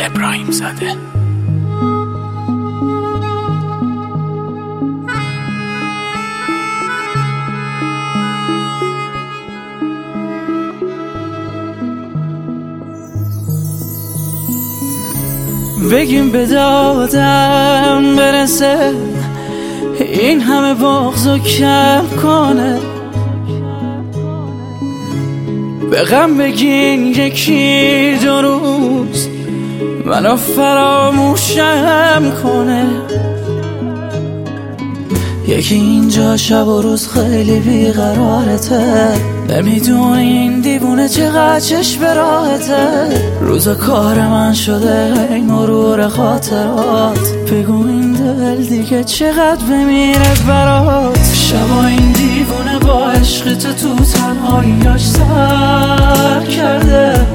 ابراهیم زاده. بگیم به دادم برسه، این همه بغضو کم کنه. به غم بگین یکی دو روز منو فراموشم کنه. یکی اینجا شب و روز خیلی بیقرارته، نمیدونه این دیوونه چقدر چشم به راحته. روزا کار من شده این مرور خاطرات، بگو این دل دیگه چقدر بمیره برات. شبا این دیوونه با عشق تو تنهاییاش سر کرده،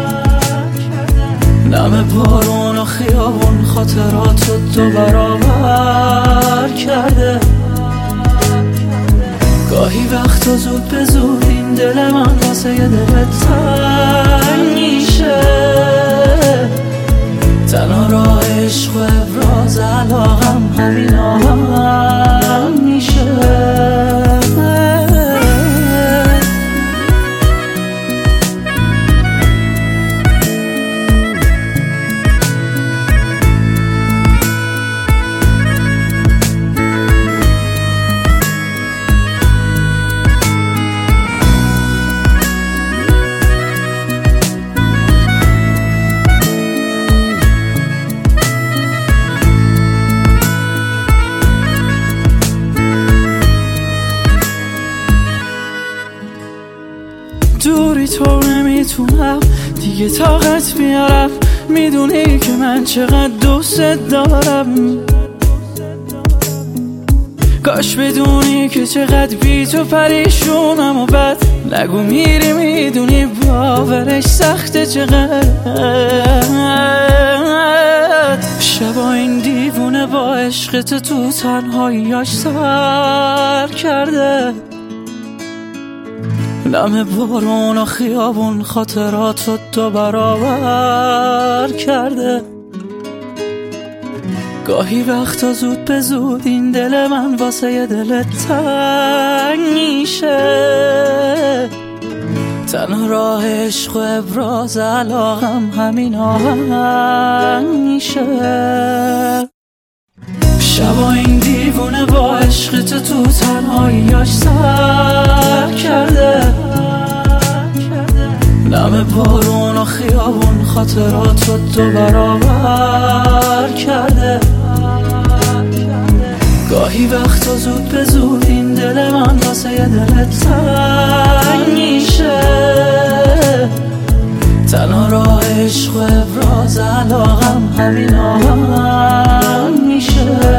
نم بارون و خیابون خاطراتو دو برابر کرده. گاهی وقتا زود به زود این دل من واسه یه دل تنگ میشه. تنها راه عشق و ابراز علاقم همین آهنگ میشه. دوری تو نمیتونم دیگه طاقت بیارم، میدونی که من چقدر دوست دارم. کاش بدونی که چقدر بی تو پریشونم و بد نگو میری، میدونی باورش سخته چقدر. شبا این دیوونه با عشقت تو تنهاییاش سر کرده، نم بارون و خیابون خاطراتو دو برابر کرده. گاهی وقتا زود به زود این دل من واسه یه دل تنگ میشه. تنها راه عشق و ابراز علاقم همین آهنگ میشه. شبا این دیوونه با عشقت تو تنهاییاش سر کرده، نم بارون و خیابون خاطراتو دو برابر کرده. گاهی وقتا زود به زود این دل من واسه یه دل تنگ میشه. تنها راه عشق و ابراز علاقم همین آهنگ میشه.